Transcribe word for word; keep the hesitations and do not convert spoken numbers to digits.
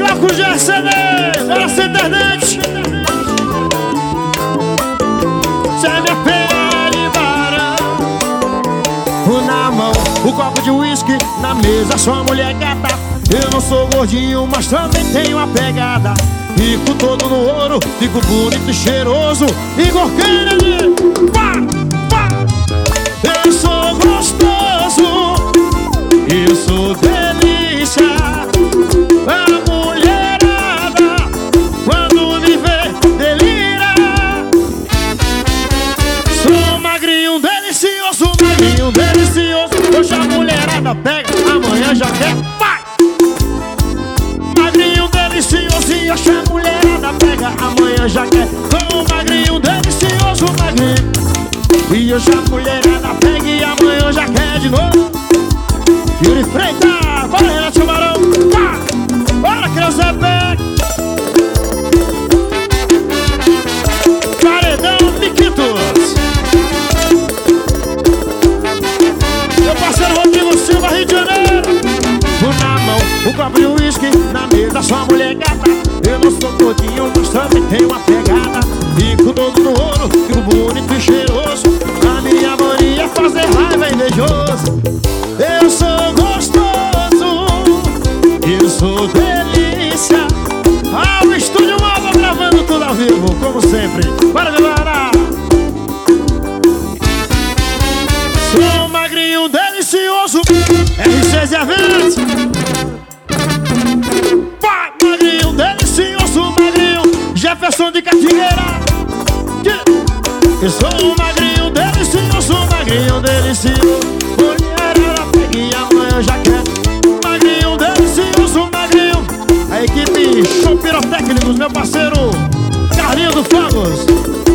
Toca o G C D, bora ser internet. Se é minha pele barão na mão, o copo de uísque na mesa, sua mulher gata. Eu não sou gordinho, mas também tenho uma pegada. Fico todo no ouro, fico bonito e cheiroso, igual Kennedy. Pá, pá. Eu sou gostoso, eu sou delícia. A mulherada, quando me vê, delira. Sou magrinho, delicioso, magrinho, delicioso. Hoje a mulherada pega, amanhã já quer. Pá. Magrinho, delicioso, e hoje a mulherada pega, amanhã já quer. Sou magrinho, delicioso, magrinho. E hoje a mulherada pega e amanhã já quer de novo. Yuri Freitas, bora Renato Barão. Pá! Bora criança, pega. Paredão Miquitos. Meu parceiro Rodrigo Silva, Rio de Janeiro. Na mão, o copo de uísque na mesa, sua mulher gata. Eu não sou gordinho, mas também tenho uma pegada. Fico todo no ouro, fico bonito e cheiroso. A minha mania é fazer raiva invejoso. Eu sou gostoso, eu sou delícia. Ah, o Estúdio Alba gravando tudo ao vivo, como sempre. Bora, galera! Sou magrinho, delicioso, R seis Eventos. Pá, magrinho, delicioso, magrinho, Jefferson de Catingueira. Eu sou um magrinho, delicioso, magrinho, delicioso. Mulherada pega e amanhã já quer. Magrinho, delicioso, magrinho. A equipe Show Pirotécnicos, meu parceiro Carlinho do Fogos.